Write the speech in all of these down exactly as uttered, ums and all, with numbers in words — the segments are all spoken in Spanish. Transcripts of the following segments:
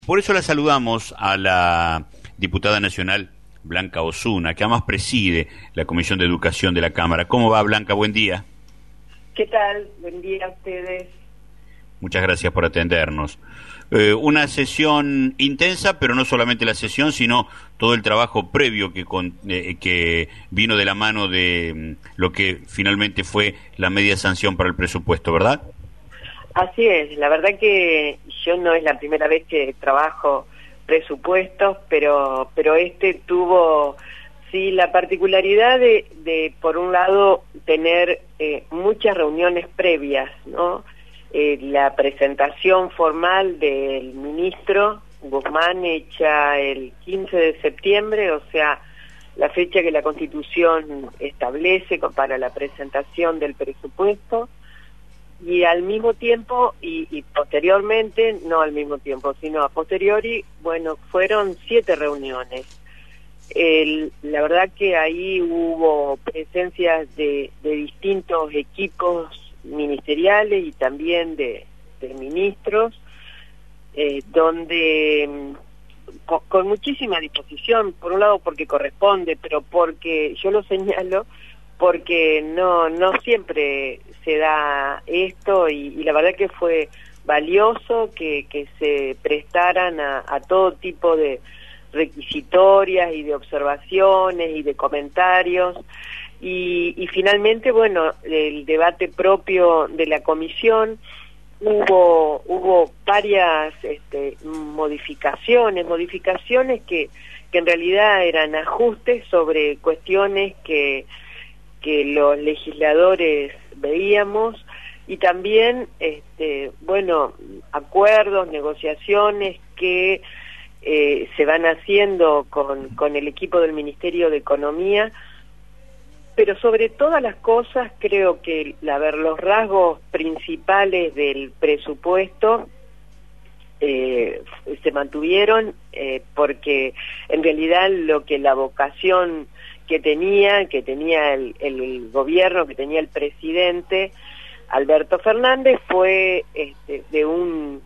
Por eso la saludamos a la diputada nacional Blanca Osuna, que además preside la Comisión de Educación de la Cámara. ¿Cómo va, Blanca? Buen día. ¿Qué tal? Buen día a ustedes. Muchas gracias por atendernos. Eh, una sesión intensa, pero no solamente la sesión, sino todo el trabajo previo que, con, eh, que vino de la mano de mm, lo que finalmente fue la media sanción para el presupuesto, ¿verdad? Así es, la verdad que yo no es la primera vez que trabajo presupuestos, pero pero este tuvo sí la particularidad de, de por un lado tener eh, muchas reuniones previas, ¿no? Eh, la presentación formal del ministro Guzmán hecha el quince de septiembre, o sea, la fecha que la Constitución establece para la presentación del presupuesto. Y al mismo tiempo, y, y posteriormente, no al mismo tiempo, sino a posteriori, bueno, fueron siete reuniones. El, la verdad que ahí hubo presencias de, de distintos equipos ministeriales y también de, de ministros, eh, donde con, con muchísima disposición, por un lado porque corresponde, pero porque yo lo señalo, porque no no siempre se da esto y, y la verdad que fue valioso que, que se prestaran a, a todo tipo de requisitorias y de observaciones y de comentarios y, y finalmente, bueno, el debate propio de la comisión, hubo hubo varias este, modificaciones, modificaciones que, que en realidad eran ajustes sobre cuestiones que que los legisladores veíamos y también, este, bueno, acuerdos, negociaciones que eh, se van haciendo con, con el equipo del Ministerio de Economía, pero sobre todas las cosas creo que, a ver, los rasgos principales del presupuesto eh, se mantuvieron eh, porque en realidad lo que la vocación que tenía, que tenía el, el gobierno, que tenía el presidente Alberto Fernández fue este, de un,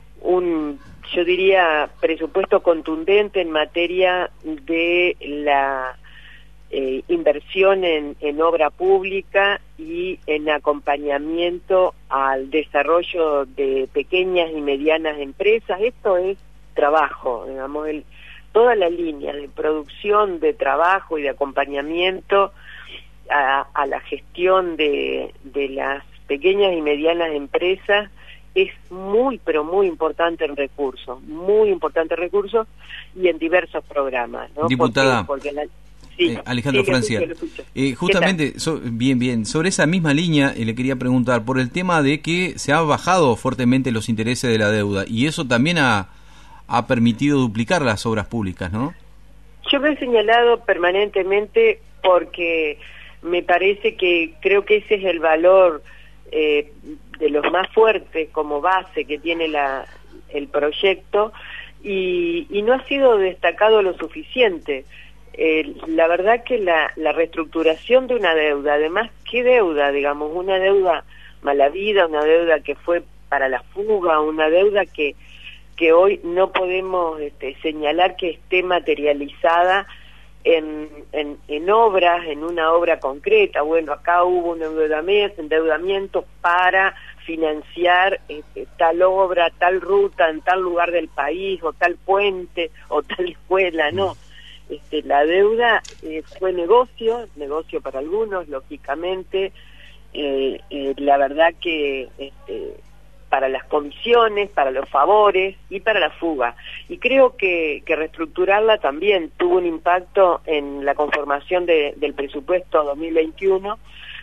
un, yo diría, presupuesto contundente en materia de la eh, inversión en, en obra pública y en acompañamiento al desarrollo de pequeñas y medianas empresas. Esto es trabajo, digamos, el toda la línea de producción, de trabajo y de acompañamiento a, a la gestión de, de las pequeñas y medianas empresas es muy, pero muy importante en recursos, muy importante en recursos y en diversos programas, ¿no? Diputada, porque, porque la, sí, eh, Alejandro sí, Franciar, eh, justamente, so, bien, bien, sobre esa misma línea eh, le quería preguntar por el tema de que se han bajado fuertemente los intereses de la deuda y eso también ha ha permitido duplicar las obras públicas, ¿no? Yo me he señalado permanentemente porque me parece que creo que ese es el valor eh, de los más fuertes como base que tiene la, el proyecto y, y no ha sido destacado lo suficiente. Eh, la verdad que la, la reestructuración de una deuda, además, ¿qué deuda? Digamos, una deuda mala vida, una deuda que fue para la fuga, una deuda que que hoy no podemos este, señalar que esté materializada en, en, en obras, en una obra concreta. Bueno, acá hubo un endeudamiento, endeudamiento para financiar este, tal obra, tal ruta en tal lugar del país, o tal puente, o tal escuela, no. Este, la deuda eh, fue negocio, negocio para algunos, lógicamente. Eh, eh, la verdad que este, para las comisiones, para los favores y para la fuga. Y creo que, que reestructurarla también tuvo un impacto en la conformación de, del presupuesto dos mil veintiuno,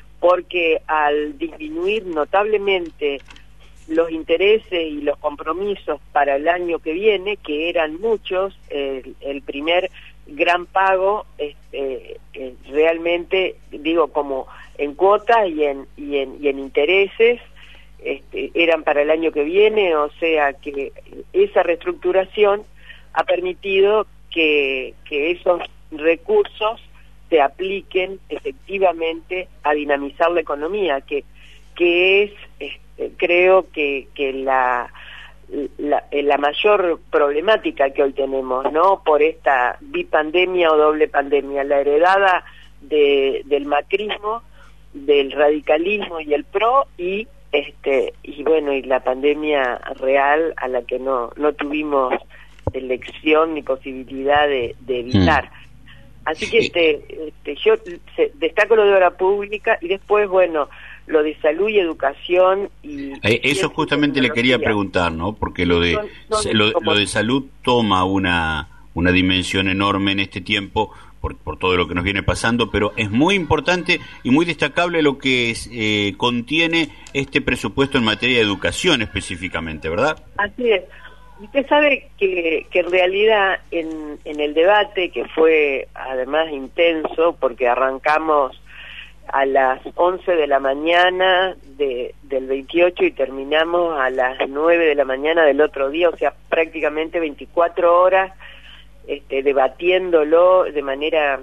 porque al disminuir notablemente los intereses y los compromisos para el año que viene, que eran muchos, el, el primer gran pago, este, eh, realmente, digo, como en cuotas y en, y en, y en intereses, Este, eran para el año que viene, o sea que esa reestructuración ha permitido que, que esos recursos se apliquen efectivamente a dinamizar la economía, que, que es, este, creo que, que la, la, la mayor problemática que hoy tenemos, ¿no? Por esta bipandemia o doble pandemia, la heredada de, del macrismo, del radicalismo y el PRO, y este y bueno, y la pandemia real a la que no no tuvimos elección ni posibilidad de, de evitar. Mm. Así que este, este yo destaco lo de obra pública y después, bueno, lo de salud y educación. Y eh, eso justamente le quería preguntar, ¿no? Porque lo de son, son lo, como... lo de salud toma una una dimensión enorme en este tiempo por, por todo lo que nos viene pasando, pero es muy importante y muy destacable lo que es, eh, contiene este presupuesto en materia de educación específicamente, ¿verdad? Así es. Usted sabe que, que en realidad en, en el debate, que fue además intenso, porque arrancamos a las once de la mañana de, del veintiocho y terminamos a las nueve de la mañana del otro día, o sea, prácticamente veinticuatro horas este, debatiéndolo de manera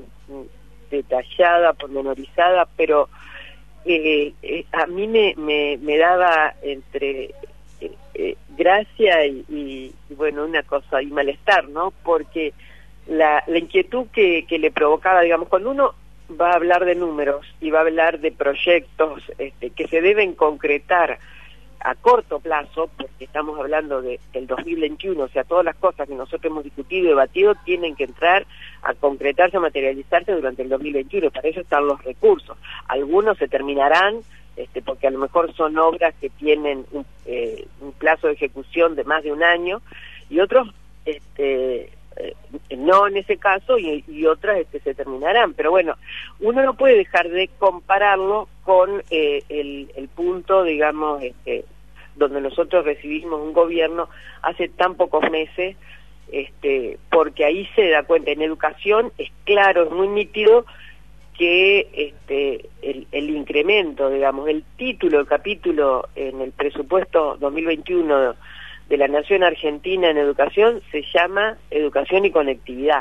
detallada, pormenorizada, pero eh, eh, a mí me, me, me daba entre... Eh, eh, gracia y, y, y bueno, una cosa y malestar, ¿no? Porque la, la inquietud que, que le provocaba, digamos, cuando uno va a hablar de números y va a hablar de proyectos este, que se deben concretar a corto plazo, porque estamos hablando de, del dos mil veintiuno, o sea, todas las cosas que nosotros hemos discutido y debatido tienen que entrar a concretarse, a materializarse durante el dos mil veintiuno, para eso están los recursos. Algunos se terminarán Este, porque a lo mejor son obras que tienen un, eh, un plazo de ejecución de más de un año, y otros este, eh, no en ese caso, y, y otras este, se terminarán. Pero bueno, uno no puede dejar de compararlo con eh, el, el punto, digamos, este, donde nosotros recibimos un gobierno hace tan pocos meses, este, porque ahí se da cuenta, en educación es claro, es muy nítido, que este el, el incremento, digamos, el título, el capítulo en el presupuesto dos mil veintiuno de la Nación Argentina en educación se llama Educación y Conectividad.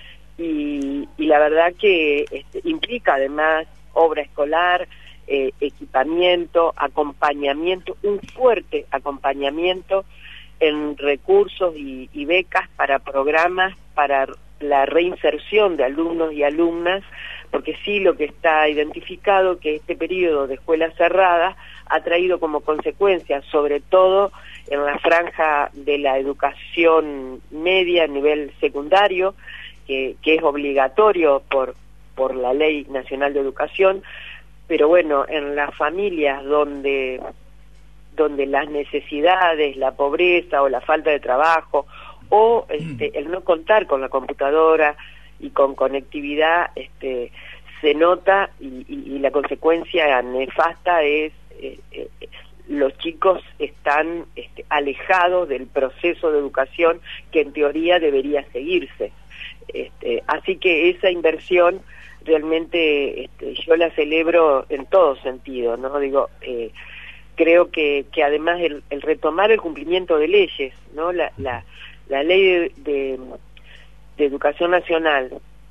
Y, y la verdad que este, implica además obra escolar, eh, equipamiento, acompañamiento, un fuerte acompañamiento en recursos y, y becas para programas para la reinserción de alumnos y alumnas, porque sí lo que está identificado que este periodo de escuela cerrada ha traído como consecuencia, sobre todo en la franja de la educación media a nivel secundario, que, que es obligatorio por, por la Ley Nacional de Educación, pero bueno, en las familias donde, donde las necesidades, la pobreza o la falta de trabajo, o este, el no contar con la computadora y con conectividad, este, se nota y, y, y la consecuencia nefasta es eh, eh, los chicos están este, alejados del proceso de educación que en teoría debería seguirse. Este, así que esa inversión realmente este, yo la celebro en todo sentido, ¿no? Digo, eh, creo que, que además el, el retomar el cumplimiento de leyes, ¿no? La, la, la ley de, de, de educación nacional,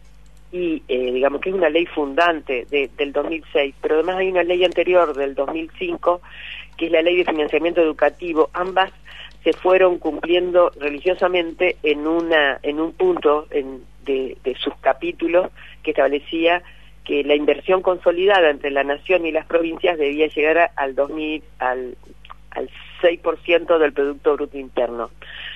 y eh, digamos que es una ley fundante de, del dos mil seis, pero además hay una ley anterior del dos mil cinco, que es la ley de financiamiento educativo. Ambas se fueron cumpliendo religiosamente en una en un punto en, de, de sus capítulos que establecía que la inversión consolidada entre la nación y las provincias debía llegar a, al dos mil al al seis por ciento del Producto Bruto Interno.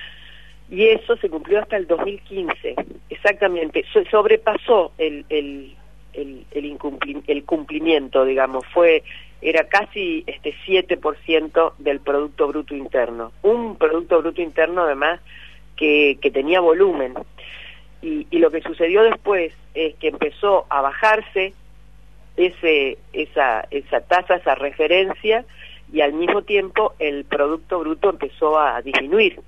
Y eso se cumplió hasta el dos mil quince, exactamente. So, sobrepasó el el el el, incumpli, el cumplimiento, digamos, fue era casi este siete por ciento del Producto Bruto Interno. Un Producto Bruto Interno además que, que tenía volumen. Y, y lo que sucedió después es que empezó a bajarse ese esa esa tasa, esa referencia, y al mismo tiempo el Producto Bruto empezó a disminuir.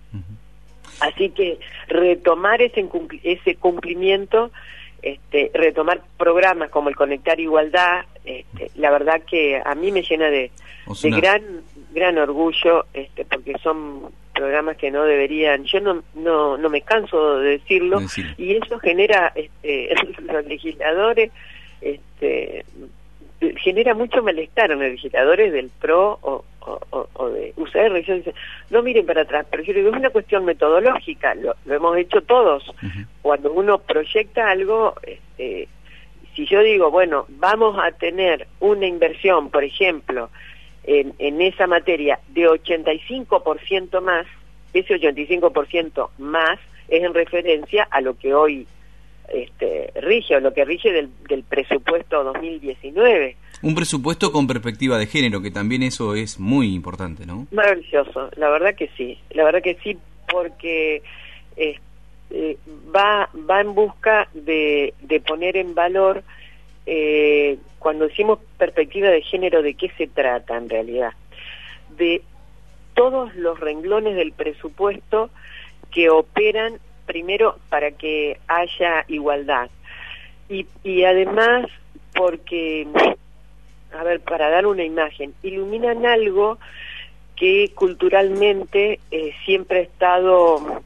Así que retomar ese, ese cumplimiento, este, retomar programas como el Conectar Igualdad, este, la verdad que a mí me llena de, de gran gran orgullo, este, porque son programas que no deberían, yo no no no me canso de decirlo, sí. Y eso genera, este, los legisladores, este, genera mucho malestar en los legisladores del PRO o, o, o, o de U C R, yo dicen, no miren para atrás, pero yo digo, es una cuestión metodológica, lo, lo hemos hecho todos. Uh-huh. Cuando uno proyecta algo, este, si yo digo, bueno, vamos a tener una inversión, por ejemplo, en, en esa materia de ochenta y cinco por ciento más, ese ochenta y cinco por ciento más es en referencia a lo que hoy este, rige, o lo que rige del, del presupuesto dos mil diecinueve. Un presupuesto con perspectiva de género, que también eso es muy importante, ¿no? Maravilloso, la verdad que sí, la verdad que sí, porque eh, eh, va va en busca de, de poner en valor, eh, cuando decimos perspectiva de género, ¿de qué se trata en realidad? De todos los renglones del presupuesto que operan primero para que haya igualdad y, y además porque, a ver, para dar una imagen, iluminan algo que culturalmente eh, siempre ha estado,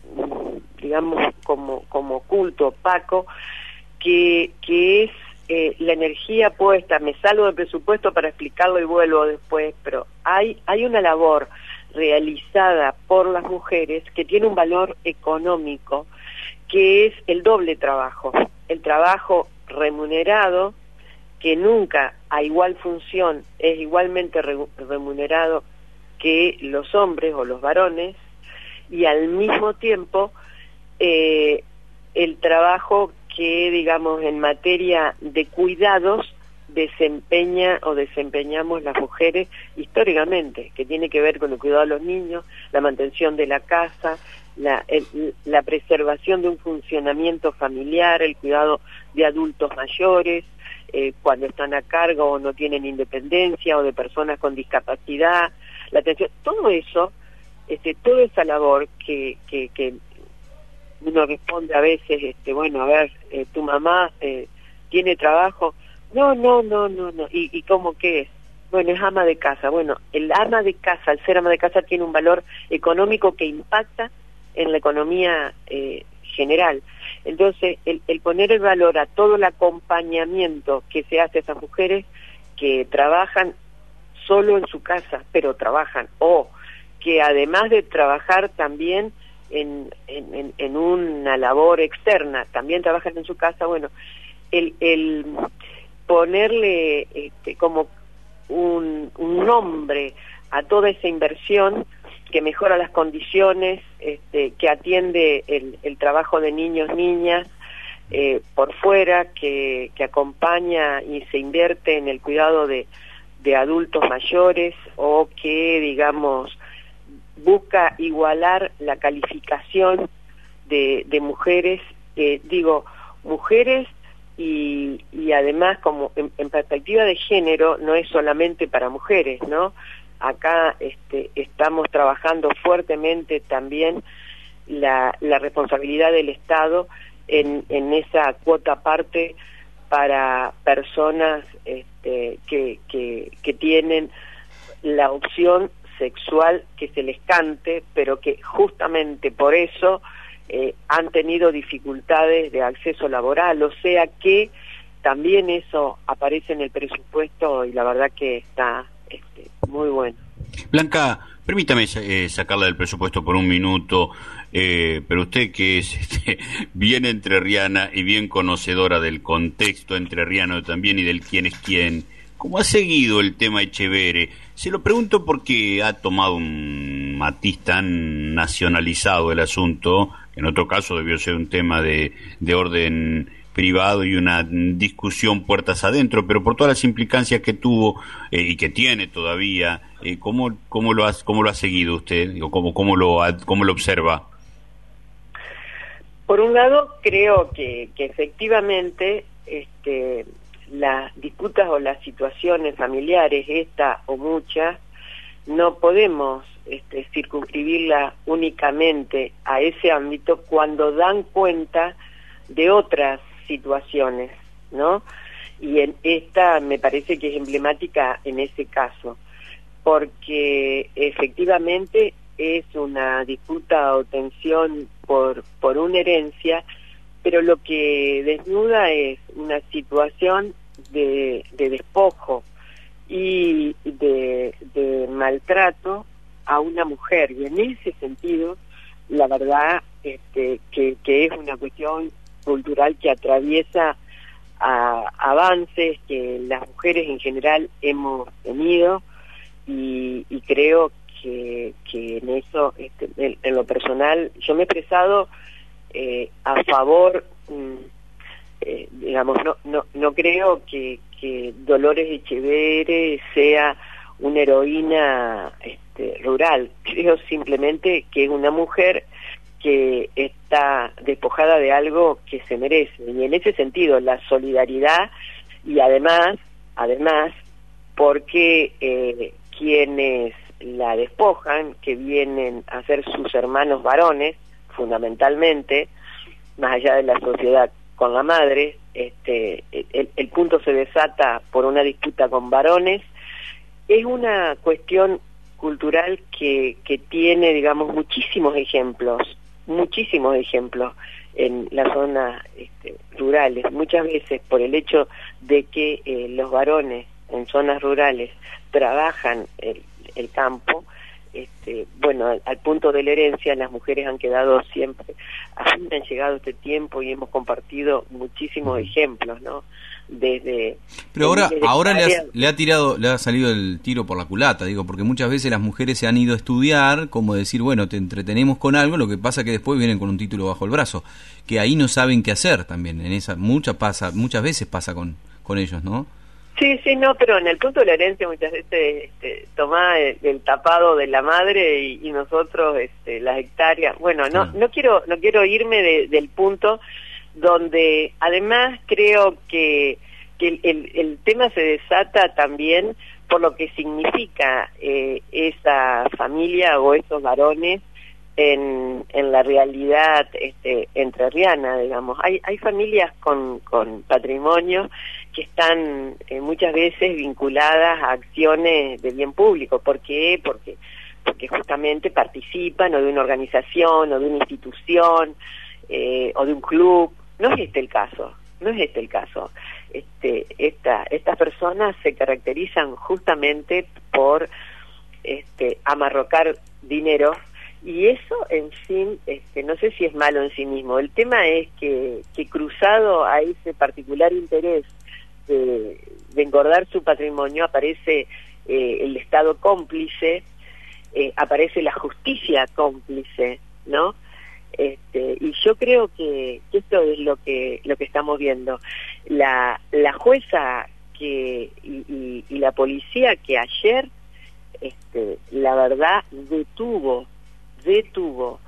digamos, como, como oculto, opaco, que, que es eh, la energía puesta. Me salgo del presupuesto para explicarlo y vuelvo después, pero hay, hay una labor realizada por las mujeres que tiene un valor económico, que es el doble trabajo, el trabajo remunerado, que nunca a igual función es igualmente re remunerado que los hombres o los varones, y al mismo tiempo eh, el trabajo que, digamos, en materia de cuidados desempeña o desempeñamos las mujeres históricamente, que tiene que ver con el cuidado de los niños, la mantención de la casa, la, el, la preservación de un funcionamiento familiar, el cuidado de adultos mayores, eh, cuando están a cargo o no tienen independencia, o de personas con discapacidad, la atención, todo eso, este, toda esa labor que, que, que uno responde a veces, este, bueno, a ver, eh, tu mamá eh, tiene trabajo. No, no, no, no, no. ¿Y, y cómo qué es? Bueno, es ama de casa. Bueno, el ama de casa, el ser ama de casa tiene un valor económico que impacta en la economía eh, general. Entonces, el, el poner el valor a todo el acompañamiento que se hace a esas mujeres que trabajan solo en su casa, pero trabajan, o que además de trabajar también en, en, en, en una labor externa, también trabajan en su casa, bueno, el... el ponerle este, como un, un nombre a toda esa inversión que mejora las condiciones, este, que atiende el, el trabajo de niños, niñas, eh, por fuera, que, que acompaña y se invierte en el cuidado de, de adultos mayores, o que, digamos, busca igualar la calificación de, de mujeres, eh, digo, mujeres. Y, y además, como en, en perspectiva de género, no es solamente para mujeres, ¿no? Acá este, estamos trabajando fuertemente también la, la responsabilidad del Estado en, en esa cuota parte para personas este, que, que, que tienen la opción sexual que se les cante, pero que justamente por eso Eh, han tenido dificultades de acceso laboral, o sea que también eso aparece en el presupuesto y la verdad que está este, muy bueno. Blanca, permítame eh, sacarla del presupuesto por un minuto, eh, pero usted que es este, bien entrerriana y bien conocedora del contexto entrerriano también y del quién es quién, ¿cómo ha seguido el tema Etxeberre? Se lo pregunto porque ha tomado un matiz tan nacionalizado el asunto, en otro caso debió ser un tema de, de orden privado y una discusión puertas adentro, pero por todas las implicancias que tuvo eh, y que tiene todavía, eh, ¿cómo, cómo, lo ha, ¿cómo lo ha seguido usted? ¿O cómo, cómo, lo, cómo lo observa? Por un lado, creo que, que efectivamente este, las disputas o las situaciones familiares, esta o muchas, no podemos este, circunscribirla únicamente a ese ámbito cuando dan cuenta de otras situaciones, ¿no? Y en esta me parece que es emblemática en ese caso, porque efectivamente es una disputa o tensión por, por una herencia, pero lo que desnuda es una situación de, de despojo y de, de maltrato a una mujer. Y en ese sentido, la verdad este, que, que es una cuestión cultural que atraviesa a avances que las mujeres en general hemos tenido, y, y creo que, que en eso, este, en, en lo personal, yo me he expresado eh, a favor, mm, eh, digamos, no, no, no creo que, que Dolores Echeverre sea una heroína este, rural. Creo simplemente que es una mujer que está despojada de algo que se merece, y en ese sentido la solidaridad, y además además porque eh, quienes la despojan, que vienen a ser sus hermanos varones fundamentalmente, más allá de la sociedad con la madre, este el, el punto se desata por una disputa con varones. Es una cuestión cultural que, que tiene, digamos, muchísimos ejemplos, muchísimos ejemplos en las zonas este, rurales. Muchas veces por el hecho de que eh, los varones en zonas rurales trabajan el, el campo, este, bueno, al, al punto de la herencia, las mujeres han quedado siempre. Así han llegado este tiempo y hemos compartido muchísimos ejemplos, ¿no? Desde pero ahora desde ahora le ha, área... le ha tirado le ha salido el tiro por la culata, digo, porque muchas veces las mujeres se han ido a estudiar, como decir, bueno, te entretenemos con algo, lo que pasa que después vienen con un título bajo el brazo, que ahí no saben qué hacer también. En esa mucha pasa muchas veces pasa con con ellos, ¿no? Sí, sí, no, pero en el punto de la herencia muchas veces este, tomá el, el tapado de la madre y, y nosotros este, las hectáreas. Bueno, no, Sí. no quiero, no quiero irme de, del punto donde además creo que, que el, el, el tema se desata también por lo que significa eh, esa familia o esos varones en, en la realidad este, entrerriana, digamos. Hay, hay familias con, con patrimonio que están eh, muchas veces vinculadas a acciones de bien público. ¿Por qué? Porque, porque justamente participan o de una organización o de una institución eh, o de un club. No es este el caso, no es este el caso. Este, esta, estas personas se caracterizan justamente por este, amarrocar dinero, y eso en fin, este, no sé si es malo en sí mismo. El tema es que, que cruzado a ese particular interés de, de engordar su patrimonio aparece eh, el Estado cómplice, eh, aparece la justicia cómplice, ¿no? Este, y yo creo que, que esto es lo que lo que estamos viendo. La, la jueza que y, y, y la policía que ayer, este, la verdad, detuvo, detuvo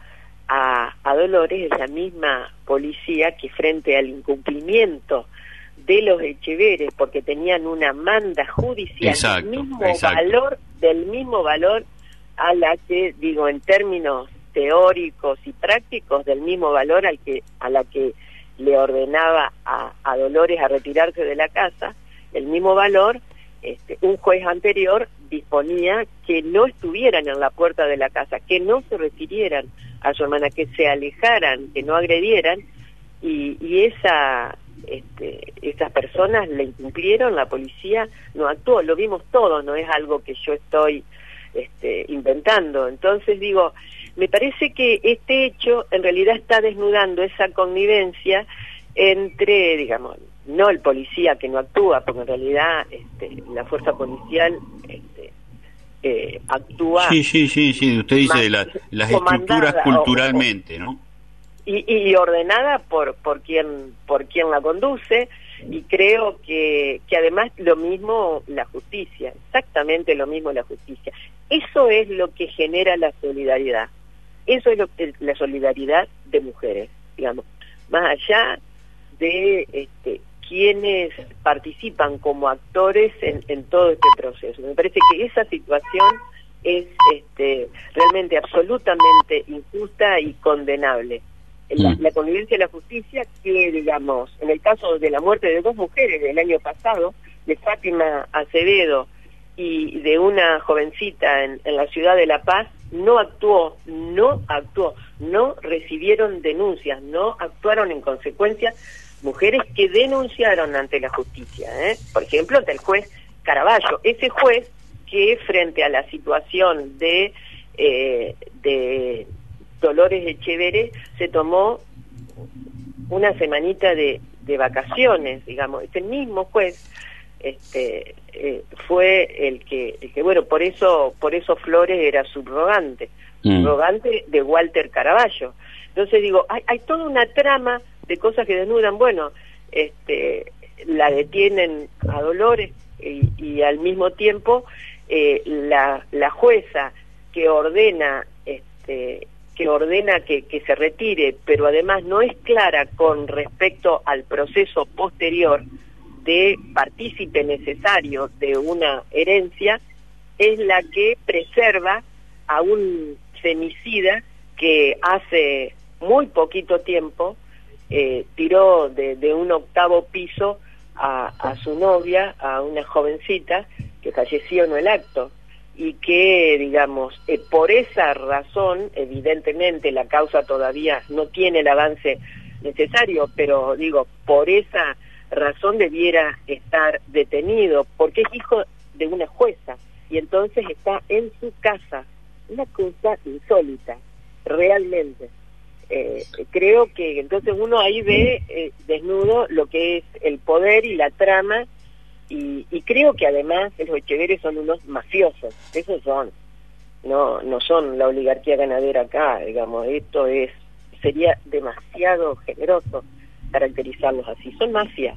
a, a Dolores, es la misma policía que frente al incumplimiento de los Echeverre, porque tenían una manda judicial exacto, del mismo exacto. valor, del mismo valor a la que, digo, en términos teóricos y prácticos, del mismo valor al que a la que le ordenaba a, a Dolores a retirarse de la casa, el mismo valor, este, un juez anterior disponía que no estuvieran en la puerta de la casa, que no se refirieran a su hermana, que se alejaran, que no agredieran, y, y esa este, esas personas le incumplieron, la policía no actuó, lo vimos todo, no es algo que yo estoy este, inventando. Entonces digo, me parece que este hecho en realidad está desnudando esa connivencia entre, digamos, no el policía que no actúa, porque en realidad este, la fuerza policial este, eh, actúa... Sí, sí, sí, sí, usted dice de la, las estructuras culturalmente, ¿no? Y, y ordenada por por quien por quien la conduce, y creo que, que además lo mismo la justicia, exactamente lo mismo la justicia. Eso es lo que genera la solidaridad. Eso es lo, la solidaridad de mujeres, digamos, más allá de este, quienes participan como actores en, en todo este proceso. Me parece que esa situación es este, realmente absolutamente injusta y condenable. La, la convivencia de la justicia, que digamos, en el caso de la muerte de dos mujeres del año pasado, de Fátima Acevedo y de una jovencita en, en la ciudad de La Paz, no actuó, no actuó, no recibieron denuncias, no actuaron en consecuencia mujeres que denunciaron ante la justicia, ¿eh? Por ejemplo, ante el juez Caraballo, ese juez que frente a la situación de, eh, de Dolores Echeverre se tomó una semanita de, de vacaciones, digamos. Ese mismo juez este, eh, fue el que, el que, bueno, por eso, por eso Flores era subrogante, mm. subrogante de Walter Caraballo. Entonces digo, hay, hay toda una trama de cosas que desnudan, bueno, este, la detienen a Dolores y, y al mismo tiempo eh, la, la jueza que ordena, este, que ordena que, que se retire, pero además no es clara con respecto al proceso posterior de partícipe necesario de una herencia, es la que preserva a un femicida que hace muy poquito tiempo eh, tiró de, de un octavo piso a, a su novia, a una jovencita que falleció en el acto, y que, digamos, eh, por esa razón, evidentemente la causa todavía no tiene el avance necesario, pero digo, por esa razón debiera estar detenido, porque es hijo de una jueza, y entonces está en su casa, una cosa insólita, realmente. Eh, creo que entonces uno ahí ve eh, desnudo lo que es el poder y la trama, y, y creo que además los Echeverre son unos mafiosos, esos son, no no son la oligarquía ganadera acá, digamos, esto es sería demasiado generoso caracterizarlos así, son mafia.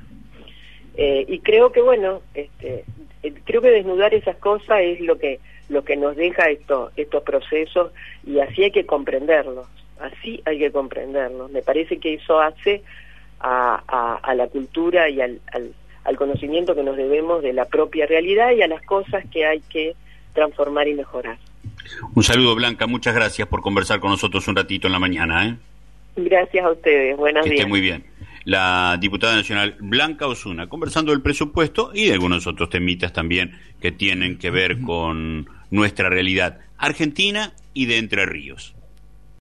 Eh, y creo que bueno, este, creo que desnudar esas cosas es lo que lo que nos deja esto, estos procesos, y así hay que comprenderlos. Así hay que comprenderlo. Me parece que eso hace a, a, a la cultura y al, al, al conocimiento que nos debemos de la propia realidad y a las cosas que hay que transformar y mejorar. Un saludo, Blanca. Muchas gracias por conversar con nosotros un ratito en la mañana, ¿eh? Gracias a ustedes. Buenos días. Que días. esté muy bien. La diputada nacional Blanca Osuna, conversando del presupuesto y de algunos otros temitas también que tienen que ver con nuestra realidad argentina y de Entre Ríos.